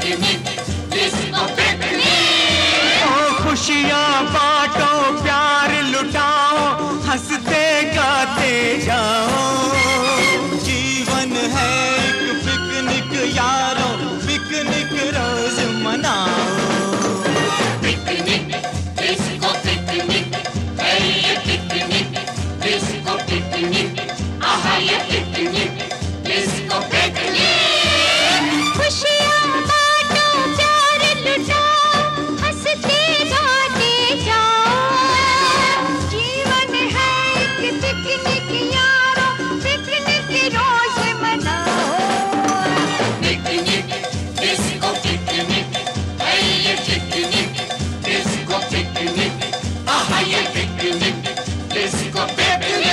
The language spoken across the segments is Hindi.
खुशियाँ बांटो, प्यार लुटाओ, हंसते गाते जाओ। जीवन है एक पिकनिक यारो, पिकनिक रोज मनाओ। पिकनिक, डिस्को पिकनिक, है ये पिकनिक, डिस्को पिकनिक, आहा ये पिकनिक, डिस्को पिकनिक। खुशियाँ बांटो, प्यार लुटाओ, हंसते गाते जाओ। जीवन है एक पिकनिक यारो, पिकनिक रोज मनाओ। पिकनिक, डिस्को पिकनिक, है ये पिकनिक, डिस्को पिकनिक, आहा ये पिकनिक, डिस्को पिकनिक।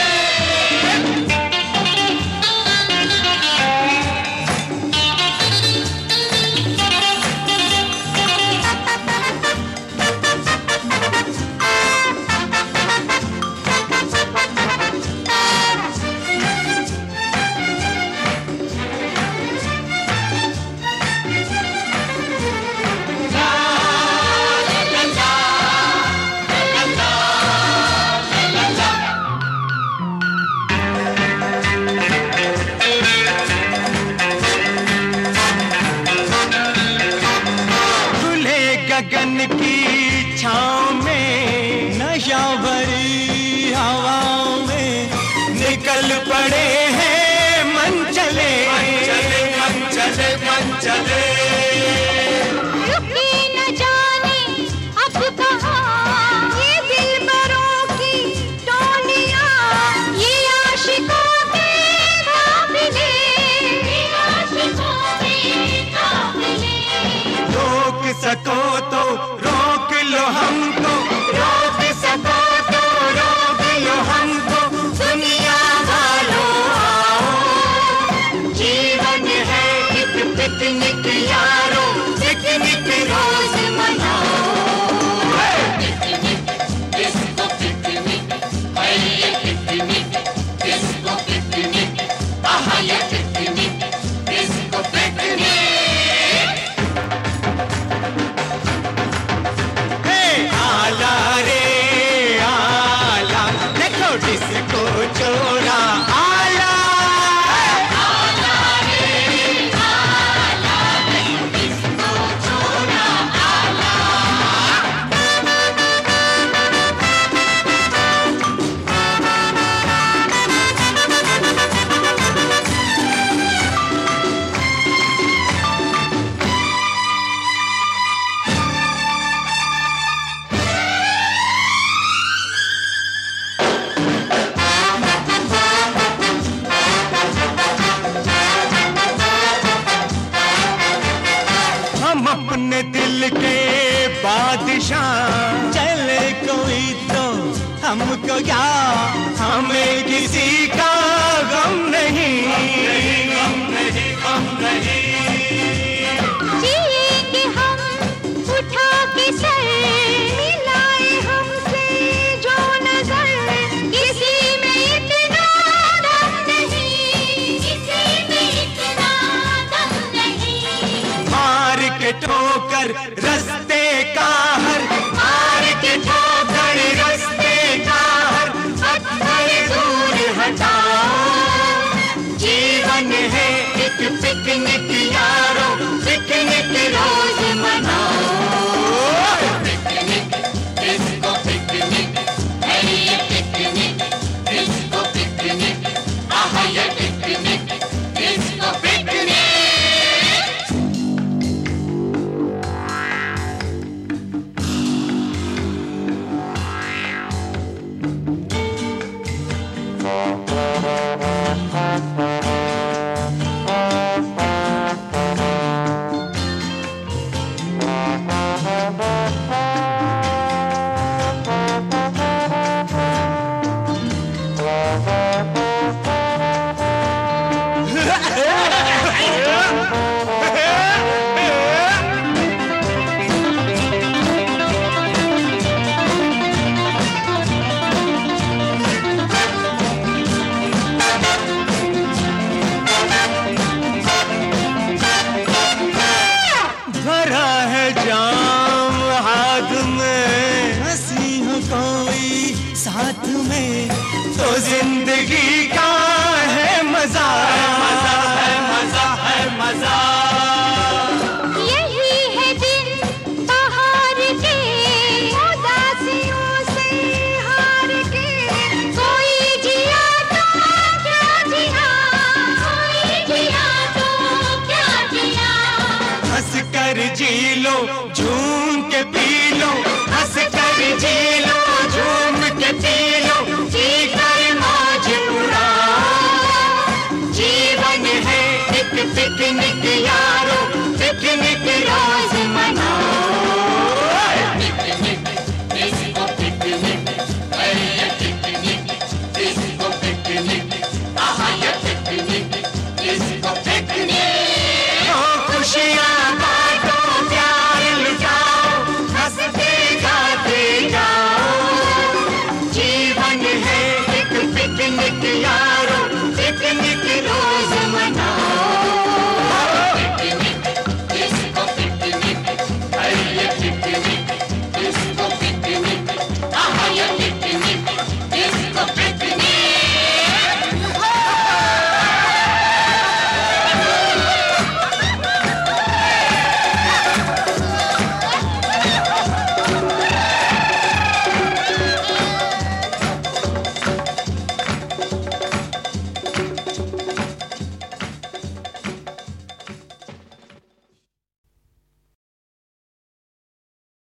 गगन की छाँव में, नशा भरी हवाओं में, निकल पड़े हैं मन चले, मन चले, मन चले, मन चले। रुके न जाने अब कहाँ ये दिलबरों की टोलियाँ, ये आशिकों के काफिले, ये आशिकों के काफिले। रोक सको तो रोक लो हमको, रोक सको तो रोक लो हमको, दुनिया वालों आओ। जीवन है एक पिकनिक यारो, पिकनिक रोज मनाओ। पिकनिक, डिस्को पिकनिक, है ये पिकनिक, डिस्को पिकनिक, आहा ये पिकनिक, डिस्को पिकनिक। आला रे आला, देखो डिस्को छोड़ा आला। आला रे आला, देखो डिस्को छोड़ा आला। हम अपने दिल के बादशाह, चले कोई तो हमको क्या, हमें किसी का गम नहीं, गम नहीं, गम नहीं। जिएंगे हम उठा के सर, मिलाए हमसे जो नजर, किसी में इतना दम नहीं, किसी में इतना दम नहीं। मार के ठोकर रस्ते का हर, मार के ठोकर रस्ते का हर, पत्थर दूर हटाओ। जीवन है एक पिकनिक यारो, पिकनिक रोज मनाओ। पिकनिक, डिस्को पिकनिक, है ये पिकनिक, डिस्को पिकनिक, आहा ये पिकनिक, डिस्को पिकनिक। जाम हाथ में, हंसी हो कोई साथ में, तो जिंदगी का है मजा, मजा है, मजा है, मजा। यही है दिन बाहर के, उदासियों से हार के, कोई जिया तो क्या जिया, कोई जिया तो क्या जिया। हंस कर जी लो, झूम के पी लो, हंस कर जी लो, झूम के पी लो, जी कर मौज उड़ाओ। जीवन है एक पिकनिक यारो,